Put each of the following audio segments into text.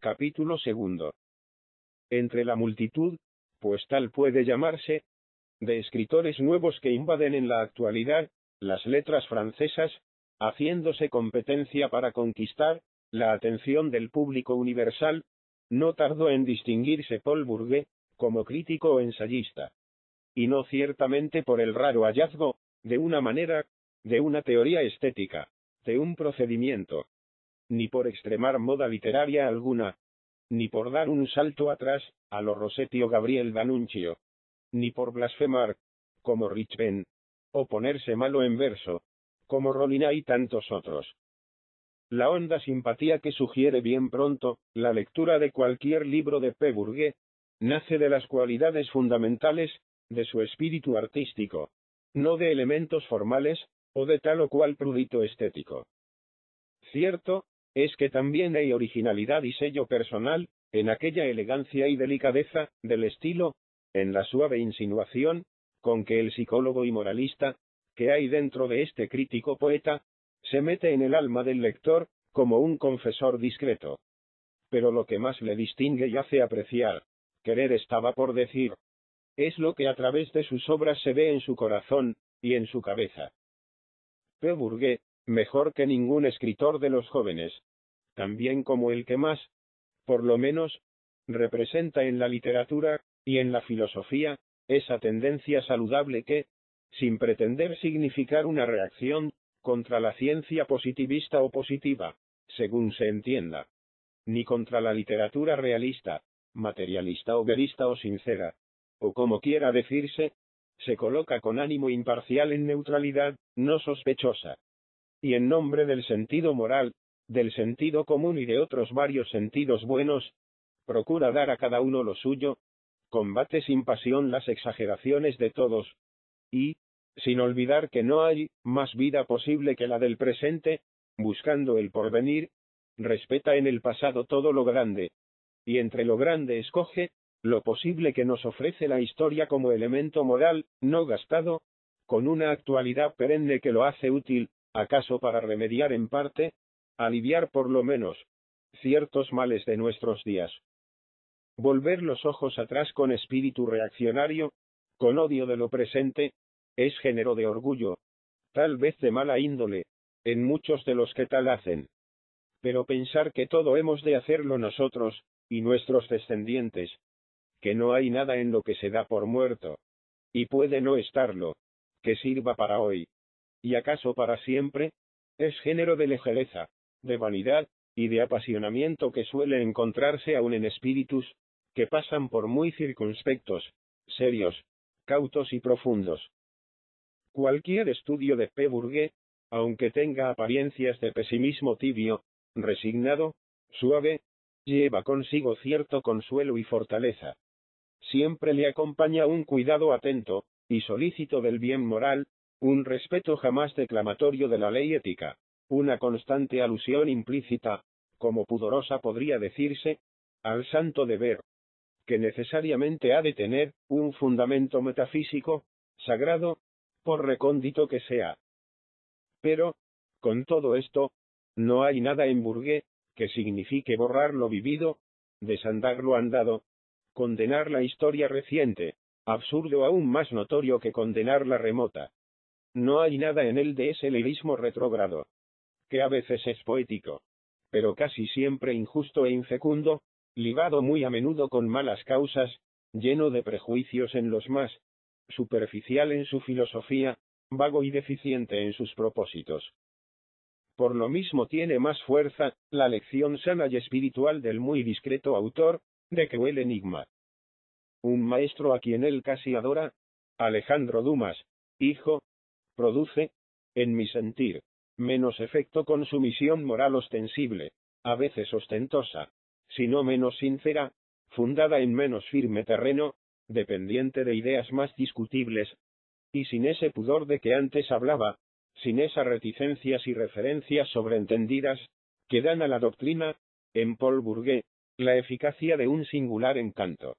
Capítulo segundo. Entre la multitud, pues tal puede llamarse, de escritores nuevos que invaden en la actualidad las letras francesas, haciéndose competencia para conquistar la atención del público universal, no tardó en distinguirse Paul Bourget, como crítico o ensayista. Y no ciertamente por el raro hallazgo, de una manera, de una teoría estética, de un procedimiento, ni por extremar moda literaria alguna, ni por dar un salto atrás, a lo Rossetti o Gabriel D'Annunzio, ni por blasfemar, como Richben, o ponerse malo en verso, como Rollina y tantos otros. La honda simpatía que sugiere bien pronto la lectura de cualquier libro de P. Bourget, nace de las cualidades fundamentales de su espíritu artístico, no de elementos formales, o de tal o cual prurito estético. Cierto es que también hay originalidad y sello personal en aquella elegancia y delicadeza del estilo, en la suave insinuación con que el psicólogo y moralista que hay dentro de este crítico poeta se mete en el alma del lector como un confesor discreto. Pero lo que más le distingue y hace apreciar, querer estaba por decir, es lo que a través de sus obras se ve en su corazón y en su cabeza. P. Bourget, mejor que ningún escritor de los jóvenes, también como el que más, por lo menos, representa en la literatura y en la filosofía esa tendencia saludable que, sin pretender significar una reacción contra la ciencia positivista o positiva, según se entienda, ni contra la literatura realista, materialista o verista o sincera, o como quiera decirse, se coloca con ánimo imparcial en neutralidad, no sospechosa. Y en nombre del sentido moral, del sentido común y de otros varios sentidos buenos, procura dar a cada uno lo suyo, combate sin pasión las exageraciones de todos, y, sin olvidar que no hay más vida posible que la del presente, buscando el porvenir, respeta en el pasado todo lo grande, y entre lo grande escoge lo posible que nos ofrece la historia como elemento moral, no gastado, con una actualidad perenne que lo hace útil, acaso para remediar en parte, aliviar por lo menos, ciertos males de nuestros días. Volver los ojos atrás con espíritu reaccionario, con odio de lo presente, es género de orgullo, tal vez de mala índole, en muchos de los que tal hacen. Pero pensar que todo hemos de hacerlo nosotros, y nuestros descendientes, que no hay nada en lo que se da por muerto, y puede no estarlo, que sirva para hoy, y acaso para siempre, es género de ligereza, de vanidad, y de apasionamiento que suele encontrarse aun en espíritus, que pasan por muy circunspectos, serios, cautos y profundos. Cualquier estudio de P. Bourget, aunque tenga apariencias de pesimismo tibio, resignado, suave, lleva consigo cierto consuelo y fortaleza. Siempre le acompaña un cuidado atento y solícito del bien moral, un respeto jamás declamatorio de la ley ética, una constante alusión implícita, como pudorosa podría decirse, al santo deber, que necesariamente ha de tener un fundamento metafísico, sagrado, por recóndito que sea. Pero, con todo esto, no hay nada en Bourget que signifique borrar lo vivido, desandar lo andado, condenar la historia reciente, absurdo aún más notorio que condenar la remota. No hay nada en él de ese lirismo retrógrado, que a veces es poético, pero casi siempre injusto e infecundo, ligado muy a menudo con malas causas, lleno de prejuicios en los más, superficial en su filosofía, vago y deficiente en sus propósitos. Por lo mismo tiene más fuerza la lección sana y espiritual del muy discreto autor de que el enigma. Un maestro a quien él casi adora, Alejandro Dumas, hijo, produce, en mi sentir, menos efecto con su misión moral ostensible, a veces ostentosa, sino menos sincera, fundada en menos firme terreno, dependiente de ideas más discutibles, y sin ese pudor de que antes hablaba, sin esas reticencias y referencias sobreentendidas, que dan a la doctrina, en Paul Bourget, la eficacia de un singular encanto.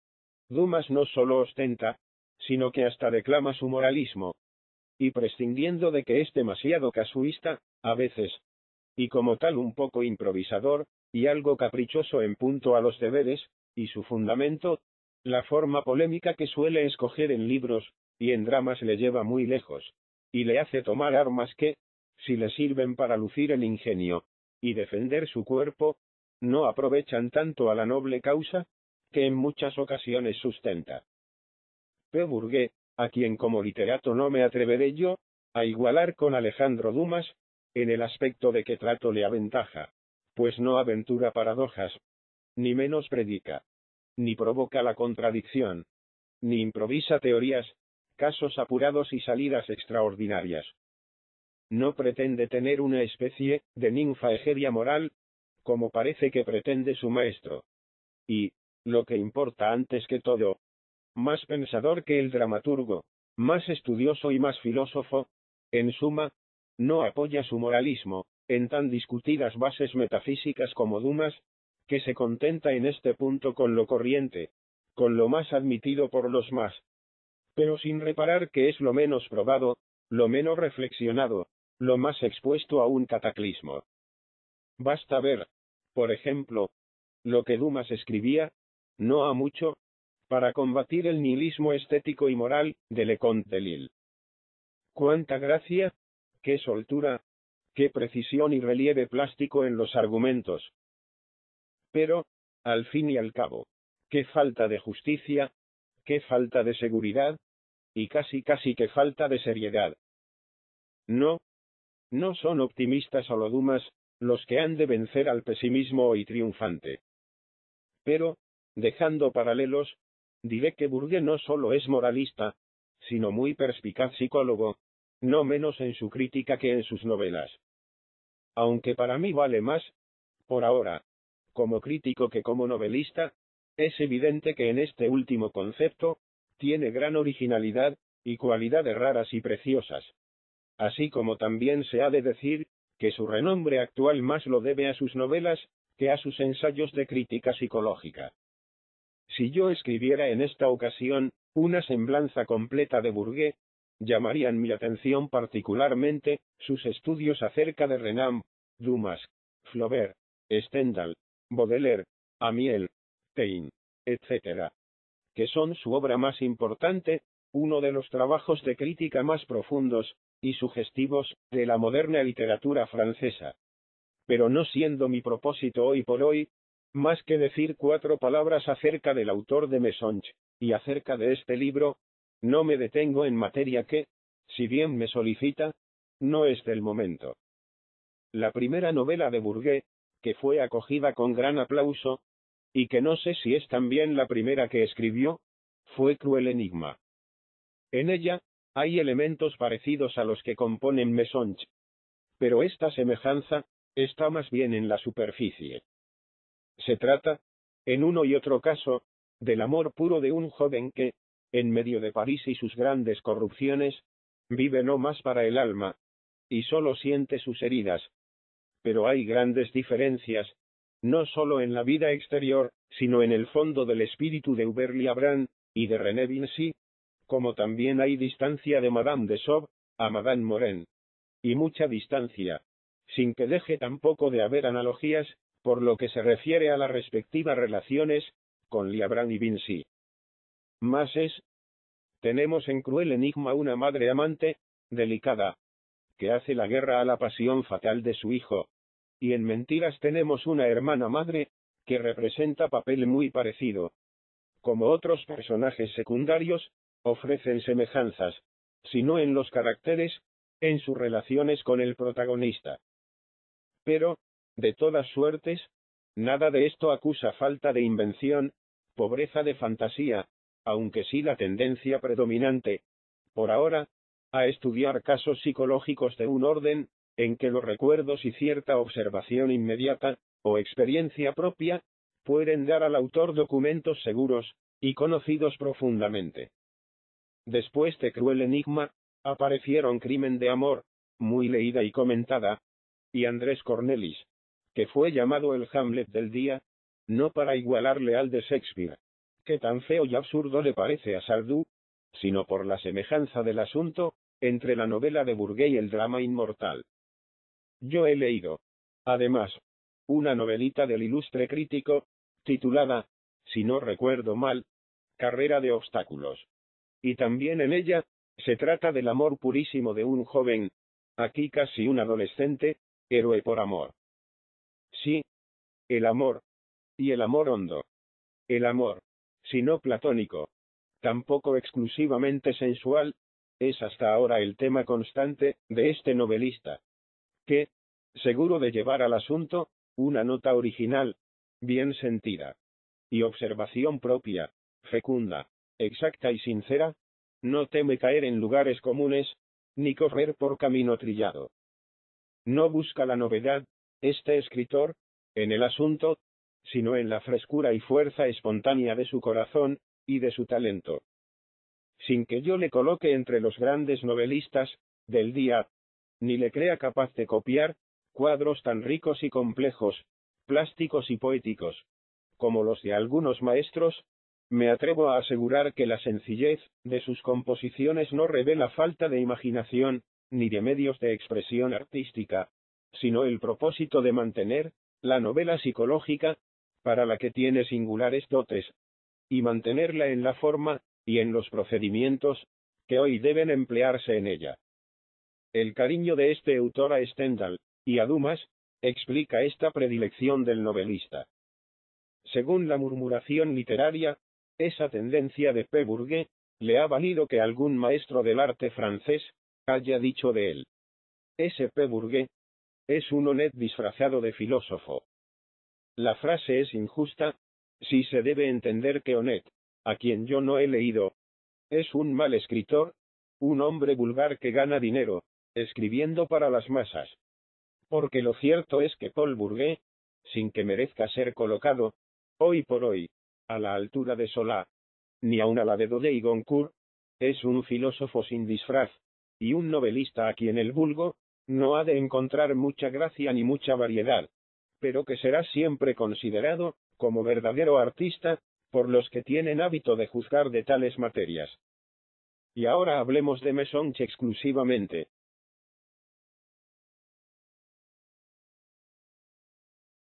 Dumas no solo ostenta, sino que hasta declama su moralismo, y prescindiendo de que es demasiado casuista, a veces, y como tal un poco improvisador, y algo caprichoso en punto a los deberes, y su fundamento, la forma polémica que suele escoger en libros y en dramas le lleva muy lejos, y le hace tomar armas que, si le sirven para lucir el ingenio y defender su cuerpo, no aprovechan tanto a la noble causa que en muchas ocasiones sustenta. P. Bourget, a quien como literato no me atreveré yo a igualar con Alejandro Dumas, en el aspecto de que trato le aventaja, pues no aventura paradojas, ni menos predica, ni provoca la contradicción, ni improvisa teorías, casos apurados y salidas extraordinarias. No pretende tener una especie de ninfa egeria moral, como parece que pretende su maestro. Y, lo que importa antes que todo, más pensador que el dramaturgo, más estudioso y más filósofo, en suma, no apoya su moralismo en tan discutidas bases metafísicas como Dumas, que se contenta en este punto con lo corriente, con lo más admitido por los más, pero sin reparar que es lo menos probado, lo menos reflexionado, lo más expuesto a un cataclismo. Basta ver, por ejemplo, lo que Dumas escribía, no ha mucho, para combatir el nihilismo estético y moral de Leconte de Lille. Cuánta gracia, qué soltura, qué precisión y relieve plástico en los argumentos. Pero, al fin y al cabo, qué falta de justicia, qué falta de seguridad, y casi qué falta de seriedad. No, no son optimistas solo Dumas los que han de vencer al pesimismo hoy triunfante. Pero, dejando paralelos, diré que Bourget no solo es moralista, sino muy perspicaz psicólogo, no menos en su crítica que en sus novelas. Aunque para mí vale más, por ahora, como crítico que como novelista, es evidente que en este último concepto, tiene gran originalidad, y cualidades raras y preciosas. Así como también se ha de decir, que su renombre actual más lo debe a sus novelas, que a sus ensayos de crítica psicológica. Si yo escribiera en esta ocasión, una semblanza completa de Bourget, llamarían mi atención particularmente, sus estudios acerca de Renan, Dumas, Flaubert, Stendhal, Baudelaire, Amiel, Taine, etc., que son su obra más importante, uno de los trabajos de crítica más profundos y sugestivos de la moderna literatura francesa. Pero no siendo mi propósito hoy por hoy, más que decir 4 palabras acerca del autor de Messonge, y acerca de este libro, no me detengo en materia que, si bien me solicita, no es del momento. La primera novela de Bourget, que fue acogida con gran aplauso, y que no sé si es también la primera que escribió, fue Cruel Enigma. En ella, hay elementos parecidos a los que componen Messonge, pero esta semejanza está más bien en la superficie. Se trata, en uno y otro caso, del amor puro de un joven que, en medio de París y sus grandes corrupciones, vive no más para el alma, y solo siente sus heridas. Pero hay grandes diferencias, no solo en la vida exterior, sino en el fondo del espíritu de Hubert Liabrand y de René Vinci, como también hay distancia de Madame de Sauve a Madame Morin, y mucha distancia, sin que deje tampoco de haber analogías, por lo que se refiere a las respectivas relaciones con Liabrand y Vinci. Más tenemos en Cruel Enigma una madre amante, delicada, que hace la guerra a la pasión fatal de su hijo, y en Mentiras tenemos una hermana madre, que representa papel muy parecido. Como otros personajes secundarios, ofrecen semejanzas, si no en los caracteres, en sus relaciones con el protagonista. Pero, de todas suertes, nada de esto acusa falta de invención, pobreza de fantasía, aunque sí la tendencia predominante, por ahora, a estudiar casos psicológicos de un orden, en que los recuerdos y cierta observación inmediata, o experiencia propia, pueden dar al autor documentos seguros, y conocidos profundamente. Después de Cruel Enigma, aparecieron Crimen de Amor, muy leída y comentada, y Andrés Cornelis, que fue llamado el Hamlet del día, no para igualarle al de Shakespeare, que tan feo y absurdo le parece a Sardou, sino por la semejanza del asunto, entre la novela de Bourget y el drama inmortal. Yo he leído, además, una novelita del ilustre crítico, titulada, si no recuerdo mal, Carrera de obstáculos. Y también en ella, se trata del amor purísimo de un joven, aquí casi un adolescente, héroe por amor. Sí, el amor, y el amor hondo. El amor, si no platónico, tampoco exclusivamente sensual, es hasta ahora el tema constante de este novelista, que, seguro de llevar al asunto, una nota original, bien sentida, y observación propia, fecunda, exacta y sincera, no teme caer en lugares comunes, ni correr por camino trillado. No busca la novedad, este escritor, en el asunto, sino en la frescura y fuerza espontánea de su corazón, y de su talento. Sin que yo le coloque entre los grandes novelistas del día, ni le crea capaz de copiar cuadros tan ricos y complejos, plásticos y poéticos, como los de algunos maestros, me atrevo a asegurar que la sencillez de sus composiciones no revela falta de imaginación, ni de medios de expresión artística, sino el propósito de mantener la novela psicológica, para la que tiene singulares dotes, y mantenerla en la forma y en los procedimientos que hoy deben emplearse en ella. El cariño de este autor a Stendhal y a Dumas explica esta predilección del novelista. Según la murmuración literaria, esa tendencia de P. Bourget le ha valido que algún maestro del arte francés haya dicho de él: ese P. Bourget es un honnête disfrazado de filósofo. La frase es injusta, si se debe entender que Honnête, a quien yo no he leído, es un mal escritor, un hombre vulgar que gana dinero, escribiendo para las masas. Porque lo cierto es que Paul Bourget, sin que merezca ser colocado, hoy por hoy, a la altura de Solá, ni aun a la de Daudet y Goncourt, es un filósofo sin disfraz, y un novelista a quien el vulgo no ha de encontrar mucha gracia ni mucha variedad, pero que será siempre considerado como verdadero artista por los que tienen hábito de juzgar de tales materias. Y ahora hablemos de Messonnier exclusivamente,